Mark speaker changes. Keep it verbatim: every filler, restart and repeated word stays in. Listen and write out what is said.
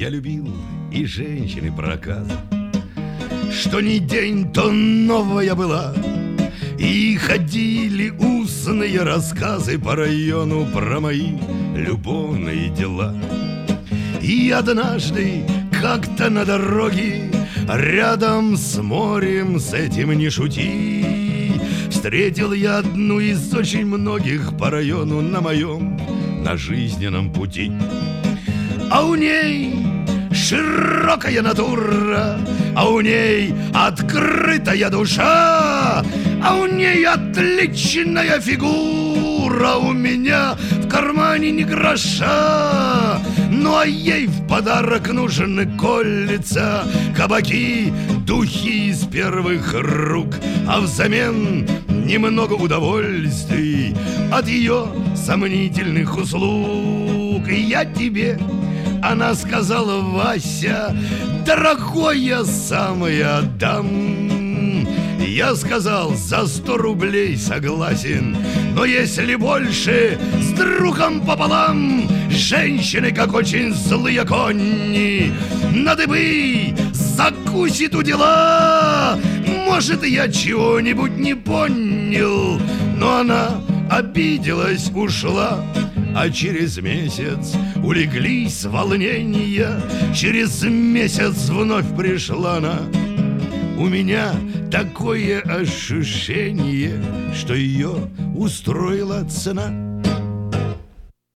Speaker 1: я любил и женщины проказы, что ни день, то новая была. И ходили устные рассказы по району про мои любовные дела. И однажды как-то на дороге, рядом с морем, с этим не шути, встретил я одну из очень многих по району на моем, на жизненном пути. А у ней широкая натура, а у ней открытая душа, а у ней отличная фигура, у меня в кармане ни гроша. Ну а ей в подарок нужны кольца, кабаки, духи из первых рук, а взамен немного удовольствий от ее сомнительных услуг. И я тебе, она сказала, Вася, дорогой, я самая отдам. Я сказал, за сто рублей согласен, но если больше, с другом пополам. Женщины, как очень злые кони, на дыбы закусит у дела. Может, я чего-нибудь не понял, но она обиделась, ушла. А через месяц улеглись волнения, через месяц вновь пришла она. У меня такое ощущение, что ее устроила цена.